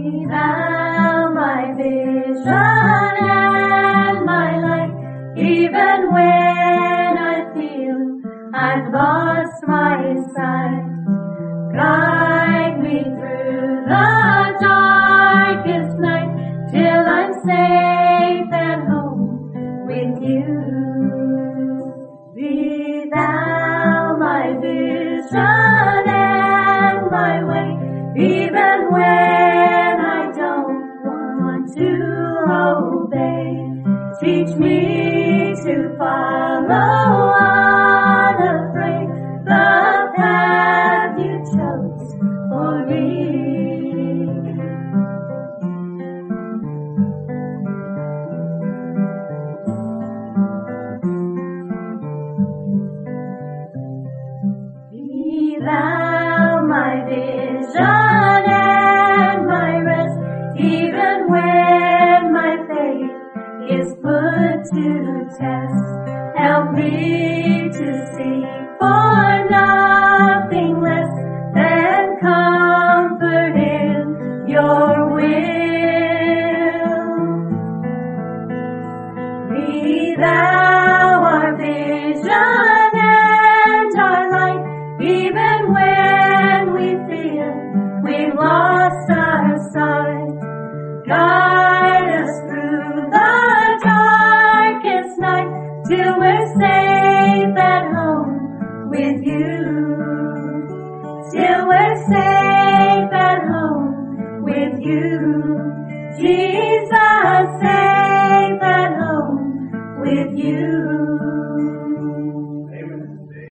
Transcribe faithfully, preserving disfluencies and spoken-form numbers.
Thou my vision and my light, even when I feel I've lost my sight. Guide me through the darkest night till I'm safe at home with you. Be thou my vision and my way, even when I don't want to obey. Teach me to follow unafraid the path you chose for me. Be thou my vision and my rest, even when my faith is put to test. Help me to seek for nothing less than comfort in your will. Be thou our vision and our light, even when we feel we've lost our sight. Guide us through the darkest night till we're safe at home with you. Till we're safe at home with you. Jesus, safe at home with you.